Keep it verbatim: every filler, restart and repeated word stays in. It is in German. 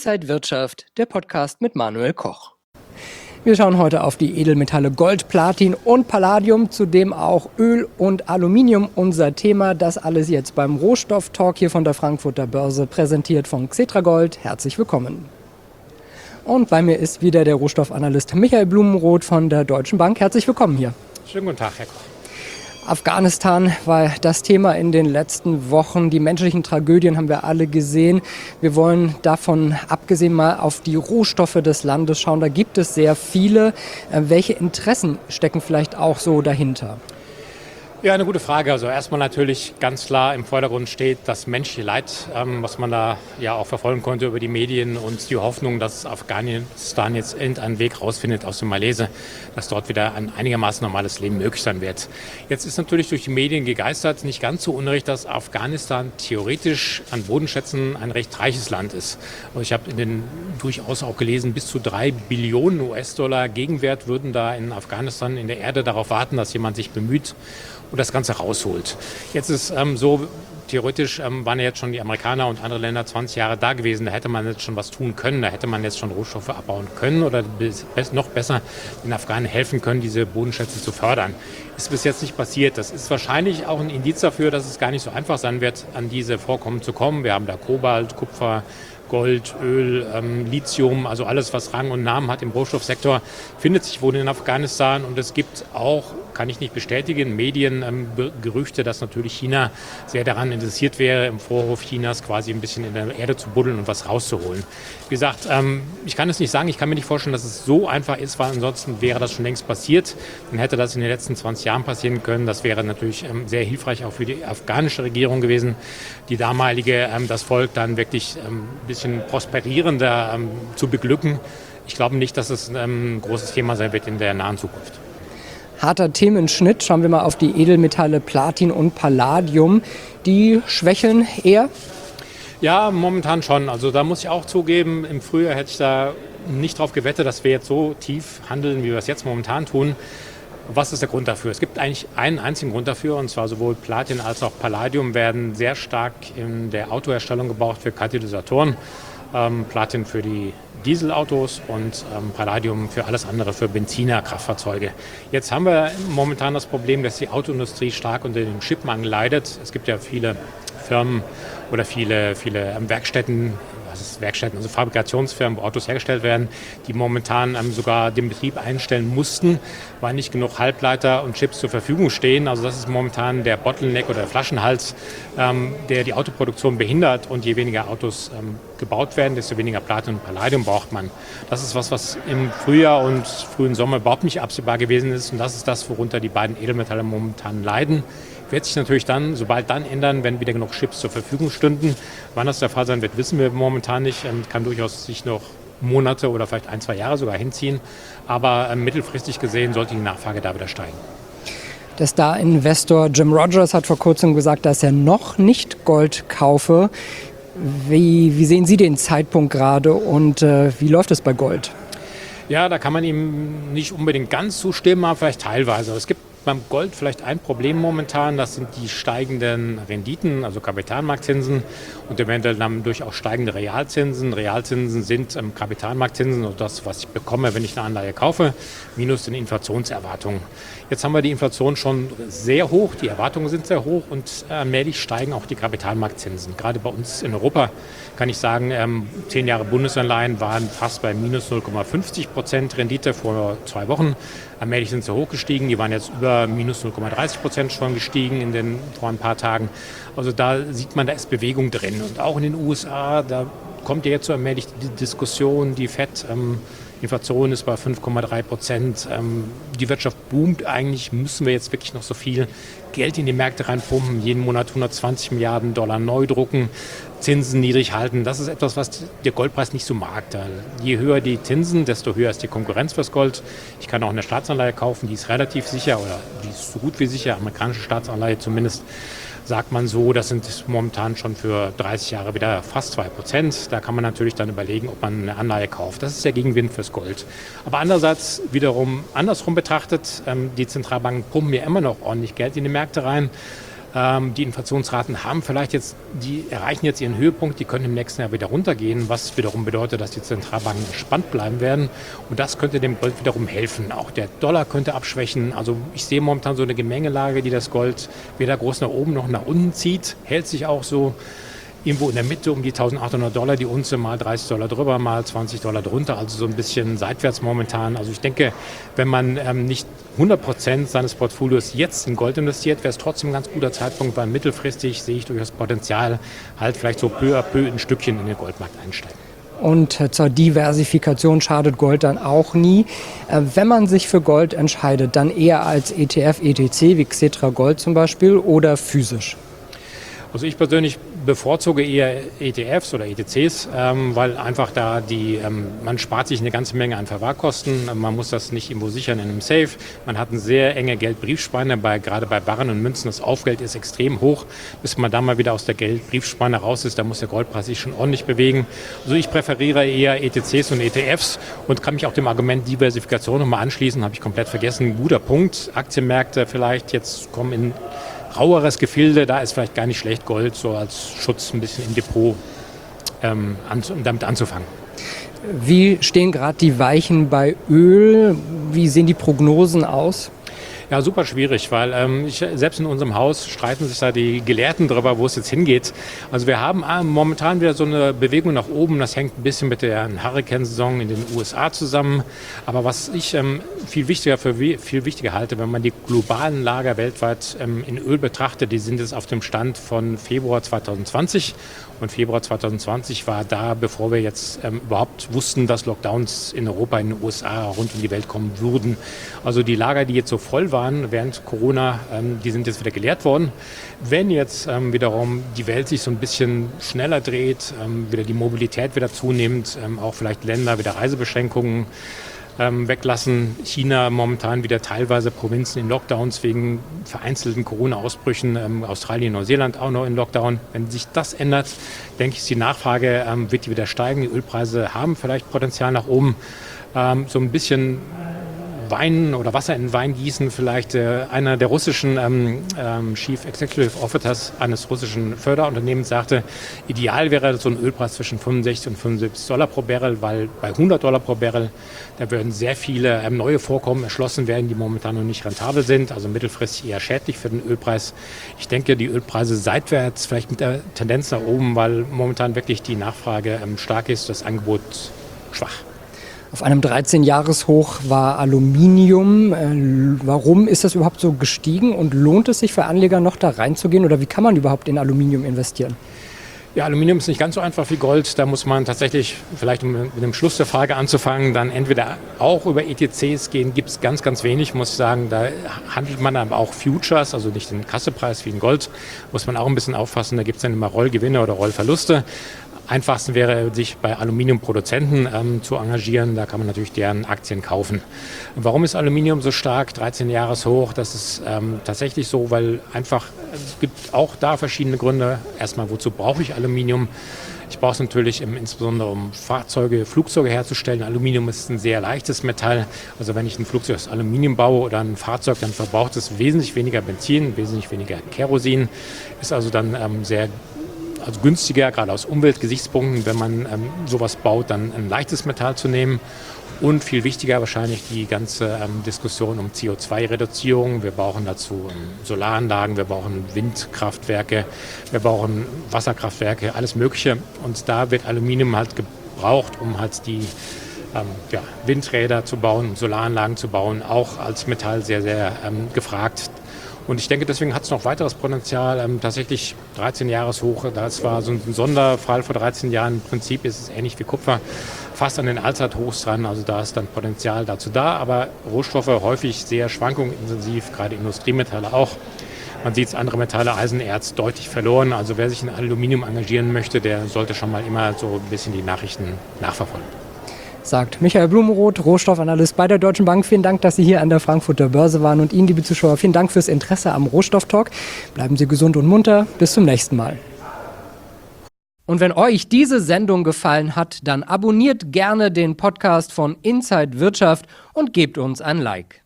Inside Wirtschaft, der Podcast mit Manuel Koch. Wir schauen heute auf die Edelmetalle Gold, Platin und Palladium, zudem auch Öl und Aluminium unser Thema. Das alles jetzt beim Rohstoff-Talk hier von der Frankfurter Börse, präsentiert von Xetra Gold. Herzlich willkommen. Und bei mir ist wieder der Rohstoffanalyst Michael Blumenroth von der Deutschen Bank. Herzlich willkommen hier. Schönen guten Tag, Herr Koch. Afghanistan war das Thema in den letzten Wochen. Die menschlichen Tragödien haben wir alle gesehen. Wir wollen davon abgesehen mal auf die Rohstoffe des Landes schauen. Da gibt es sehr viele. Welche Interessen stecken vielleicht auch so dahinter? Ja, eine gute Frage. Also erstmal natürlich ganz klar im Vordergrund steht das menschliche Leid, ähm, was man da ja auch verfolgen konnte über die Medien und die Hoffnung, dass Afghanistan jetzt irgendeinen Weg rausfindet aus dem Malaise, dass dort wieder ein einigermaßen normales Leben möglich sein wird. Jetzt ist natürlich durch die Medien gegeistert, nicht ganz so unrecht, dass Afghanistan theoretisch an Bodenschätzen ein recht reiches Land ist. Also ich habe in den durchaus auch gelesen, bis zu drei Billionen U S-Dollar Gegenwert würden da in Afghanistan in der Erde darauf warten, dass jemand sich bemüht und das Ganze rausholt. Jetzt ist ähm, so, theoretisch ähm, waren ja jetzt schon die Amerikaner und andere Länder zwanzig Jahre da gewesen. Da hätte man jetzt schon was tun können. Da hätte man jetzt schon Rohstoffe abbauen können oder bis, noch besser den Afghanen helfen können, diese Bodenschätze zu fördern. Ist bis jetzt nicht passiert. Das ist wahrscheinlich auch ein Indiz dafür, dass es gar nicht so einfach sein wird, an diese Vorkommen zu kommen. Wir haben da Kobalt, Kupfer, Gold, Öl, ähm, Lithium, also alles, was Rang und Namen hat im Rohstoffsektor, findet sich wohl in Afghanistan. Und es gibt auch, kann ich nicht bestätigen, Medien, ähm, Gerüchte, dass natürlich China sehr daran interessiert wäre, im Vorhof Chinas quasi ein bisschen in der Erde zu buddeln und was rauszuholen. Wie gesagt, ähm, ich kann es nicht sagen, ich kann mir nicht vorstellen, dass es so einfach ist, weil ansonsten wäre das schon längst passiert. Dann hätte das in den letzten zwanzig Jahren passieren können. Das wäre natürlich ähm, sehr hilfreich auch für die afghanische Regierung gewesen, die damalige, ähm, das Volk dann wirklich ähm, ein bisschen prosperierender ähm, zu beglücken. Ich glaube nicht, dass es ähm, ein großes Thema sein wird in der nahen Zukunft. Harter Themenschnitt. Schauen wir mal auf die Edelmetalle Platin und Palladium. Die schwächeln eher? Ja, momentan schon. Also da muss ich auch zugeben, im Frühjahr hätte ich da nicht drauf gewettet, dass wir jetzt so tief handeln, wie wir es jetzt momentan tun. Was ist der Grund dafür? Es gibt eigentlich einen einzigen Grund dafür, und zwar sowohl Platin als auch Palladium werden sehr stark in der Autoherstellung gebraucht für Katalysatoren. Ähm, Platin für die Dieselautos und ähm, Palladium für alles andere, für Benziner, Kraftfahrzeuge. Jetzt haben wir momentan das Problem, dass die Autoindustrie stark unter dem Chipmangel leidet. Es gibt ja viele Firmen oder viele, viele ähm, Werkstätten, was ist Werkstätten, also Fabrikationsfirmen, wo Autos hergestellt werden, die momentan ähm, sogar den Betrieb einstellen mussten, weil nicht genug Halbleiter und Chips zur Verfügung stehen. Also das ist momentan der Bottleneck oder der Flaschenhals, ähm, der die Autoproduktion behindert. Und je weniger Autos ähm, gebaut werden, desto weniger Platin und Palladium braucht man. Das ist was, was im Frühjahr und frühen Sommer überhaupt nicht absehbar gewesen ist. Und das ist das, worunter die beiden Edelmetalle momentan leiden. Wird sich natürlich dann, sobald dann ändern, wenn wieder genug Chips zur Verfügung stünden. Wann das der Fall sein wird, wissen wir momentan nicht. Ähm, kann durchaus sich noch Monate oder vielleicht ein, zwei Jahre sogar hinziehen. Aber ähm, mittelfristig gesehen sollte die Nachfrage da wieder steigen. Der Star-Investor Jim Rogers hat vor kurzem gesagt, dass er noch nicht Gold kaufe. Wie, wie sehen Sie den Zeitpunkt gerade und äh, wie läuft es bei Gold? Ja, da kann man ihm nicht unbedingt ganz zustimmen, aber vielleicht teilweise. Es gibt beim Gold vielleicht ein Problem momentan, das sind die steigenden Renditen, also Kapitalmarktzinsen und eventuell dann durch auch steigende Realzinsen. Realzinsen sind ähm, Kapitalmarktzinsen, also das, was ich bekomme, wenn ich eine Anleihe kaufe, minus den Inflationserwartungen. Jetzt haben wir die Inflation schon sehr hoch, die Erwartungen sind sehr hoch und allmählich steigen auch die Kapitalmarktzinsen. Gerade bei uns in Europa kann ich sagen, ähm, zehn Jahre Bundesanleihen waren fast bei minus null Komma fünfzig Prozent Rendite vor zwei Wochen. Allmählich sind sie hochgestiegen, die waren jetzt über minus null Komma dreißig Prozent schon gestiegen in den, vor ein paar Tagen. Also da sieht man, da ist Bewegung drin. Und auch in den U S A, da kommt ja jetzt so allmählich die Diskussion, die Fed, ähm, Inflation ist bei fünf Komma drei Prozent. Ähm, die Wirtschaft boomt. Eigentlich müssen wir jetzt wirklich noch so viel Geld in die Märkte reinpumpen, jeden Monat hundertzwanzig Milliarden Dollar neu drucken, Zinsen niedrig halten. Das ist etwas, was der Goldpreis nicht so mag. Je höher die Zinsen, desto höher ist die Konkurrenz fürs Gold. Ich kann auch eine Staatsanleihe kaufen, die ist relativ sicher oder die ist so gut wie sicher, amerikanische Staatsanleihe zumindest. Sagt man so, das sind momentan schon für dreißig Jahre wieder fast zwei Prozent. Da kann man natürlich dann überlegen, ob man eine Anleihe kauft. Das ist der Gegenwind fürs Gold. Aber andererseits wiederum andersrum betrachtet, die Zentralbanken pumpen ja immer noch ordentlich Geld in die Märkte rein. Ähm, die Inflationsraten haben vielleicht jetzt, die erreichen jetzt ihren Höhepunkt, die können im nächsten Jahr wieder runtergehen, was wiederum bedeutet, dass die Zentralbanken entspannt bleiben werden. Und das könnte dem Gold wiederum helfen. Auch der Dollar könnte abschwächen. Also ich sehe momentan so eine Gemengelage, die das Gold weder groß nach oben noch nach unten zieht, hält sich auch so irgendwo in der Mitte um die eintausendachthundert Dollar, die Unze mal dreißig Dollar drüber, mal zwanzig Dollar drunter, also so ein bisschen seitwärts momentan. Also ich denke, wenn man ähm, nicht hundert Prozent seines Portfolios jetzt in Gold investiert, wäre es trotzdem ein ganz guter Zeitpunkt, weil mittelfristig sehe ich durchaus Potenzial, halt vielleicht so peu à peu ein Stückchen in den Goldmarkt einsteigen. Und zur Diversifikation schadet Gold dann auch nie. Wenn man sich für Gold entscheidet, dann eher als E T F, E T C wie Xetra Gold zum Beispiel oder physisch? Also ich persönlich bevorzuge eher E T Fs oder E T Cs, ähm, weil einfach da die, ähm, man spart sich eine ganze Menge an Verwahrkosten, man muss das nicht irgendwo sichern in einem Safe, man hat eine sehr enge Geldbriefspanne, bei, gerade bei Barren und Münzen, das Aufgeld ist extrem hoch, bis man dann mal wieder aus der Geldbriefspanne raus ist, da muss der Goldpreis sich schon ordentlich bewegen. Also ich präferiere eher E T Cs und E T Fs und kann mich auch dem Argument Diversifikation nochmal anschließen, habe ich komplett vergessen, ein guter Punkt, Aktienmärkte vielleicht jetzt kommen in raueres Gefilde, da ist vielleicht gar nicht schlecht, Gold so als Schutz ein bisschen im Depot ähm, an, damit anzufangen. Wie stehen gerade die Weichen bei Öl? Wie sehen die Prognosen aus? Ja, super schwierig, weil ähm, ich, selbst in unserem Haus streiten sich da die Gelehrten darüber, wo es jetzt hingeht. Also wir haben äh, momentan wieder so eine Bewegung nach oben. Das hängt ein bisschen mit der Hurrikansaison in den U S A zusammen. Aber was ich ähm, viel wichtiger für viel wichtiger halte, wenn man die globalen Lager weltweit ähm, in Öl betrachtet, die sind jetzt auf dem Stand von Februar zweitausendzwanzig. Und Februar zweitausendzwanzig war da, bevor wir jetzt ähm, überhaupt wussten, dass Lockdowns in Europa, in den U S A, rund um die Welt kommen würden. Also die Lager, die jetzt so voll waren während Corona, ähm, die sind jetzt wieder geleert worden. Wenn jetzt ähm, wiederum die Welt sich so ein bisschen schneller dreht, ähm, wieder die Mobilität wieder zunimmt, ähm, auch vielleicht Länder wieder Reisebeschränkungen Ähm, weglassen. China momentan wieder teilweise Provinzen in Lockdowns wegen vereinzelten Corona-Ausbrüchen. Ähm, Australien, Neuseeland auch noch in Lockdown. Wenn sich das ändert, denke ich, die Nachfrage ähm, wird die wieder steigen. Die Ölpreise haben vielleicht Potenzial nach oben. Ähm, so ein bisschen Wein oder Wasser in Wein gießen. Vielleicht äh, einer der russischen ähm, ähm, Chief Executive Officers eines russischen Förderunternehmens sagte, ideal wäre so ein Ölpreis zwischen fünfundsechzig und fünfundsiebzig Dollar pro Barrel, weil bei hundert Dollar pro Barrel, da würden sehr viele ähm, neue Vorkommen erschlossen werden, die momentan noch nicht rentabel sind, also mittelfristig eher schädlich für den Ölpreis. Ich denke, die Ölpreise seitwärts, vielleicht mit der Tendenz nach oben, weil momentan wirklich die Nachfrage ähm, stark ist, das Angebot schwach. Auf einem dreizehn-Jahres-Hoch war Aluminium. Warum ist das überhaupt so gestiegen und lohnt es sich für Anleger noch da reinzugehen oder wie kann man überhaupt in Aluminium investieren? Ja, Aluminium ist nicht ganz so einfach wie Gold. Da muss man tatsächlich, vielleicht um mit dem Schluss der Frage anzufangen, dann entweder auch über E T Cs gehen, gibt es ganz, ganz wenig, muss ich sagen. Da handelt man aber auch Futures, also nicht den Kassepreis wie in Gold, muss man auch ein bisschen aufpassen. Da gibt es dann immer Rollgewinne oder Rollverluste. Einfachsten wäre, sich bei Aluminiumproduzenten ähm, zu engagieren. Da kann man natürlich deren Aktien kaufen. Warum ist Aluminium so stark? dreizehn Jahreshoch. Das ist ähm, tatsächlich so, weil einfach, es gibt auch da verschiedene Gründe. Erstmal, wozu brauche ich Aluminium? Ich brauche es natürlich im, insbesondere, um Fahrzeuge, Flugzeuge herzustellen. Aluminium ist ein sehr leichtes Metall. Also wenn ich ein Flugzeug aus Aluminium baue oder ein Fahrzeug, dann verbraucht es wesentlich weniger Benzin, wesentlich weniger Kerosin. Ist also dann ähm, sehr Also günstiger, gerade aus Umweltgesichtspunkten, wenn man ähm, sowas baut, dann ein leichtes Metall zu nehmen. Und viel wichtiger wahrscheinlich die ganze ähm, Diskussion um C O zwei Reduzierung. Wir brauchen dazu ähm, Solaranlagen, wir brauchen Windkraftwerke, wir brauchen Wasserkraftwerke, alles Mögliche. Und da wird Aluminium halt gebraucht, um halt die ähm, ja, Windräder zu bauen, Solaranlagen zu bauen, auch als Metall sehr, sehr ähm, gefragt. Und ich denke, deswegen hat es noch weiteres Potenzial. Ähm, tatsächlich dreizehn Jahreshoch, das war so ein Sonderfall vor dreizehn Jahren. Im Prinzip ist es ähnlich wie Kupfer, fast an den Allzeithochs dran. Also da ist dann Potenzial dazu da. Aber Rohstoffe häufig sehr schwankungsintensiv, gerade Industriemetalle auch. Man sieht es, andere Metalle, Eisen, Erz, deutlich verloren. Also wer sich in Aluminium engagieren möchte, der sollte schon mal immer so ein bisschen die Nachrichten nachverfolgen. Sagt Michael Blumenroth, Rohstoffanalyst bei der Deutschen Bank. Vielen Dank, dass Sie hier an der Frankfurter Börse waren und Ihnen, liebe Zuschauer, vielen Dank fürs Interesse am Rohstofftalk. Bleiben Sie gesund und munter. Bis zum nächsten Mal. Und wenn euch diese Sendung gefallen hat, dann abonniert gerne den Podcast von Inside Wirtschaft und gebt uns ein Like.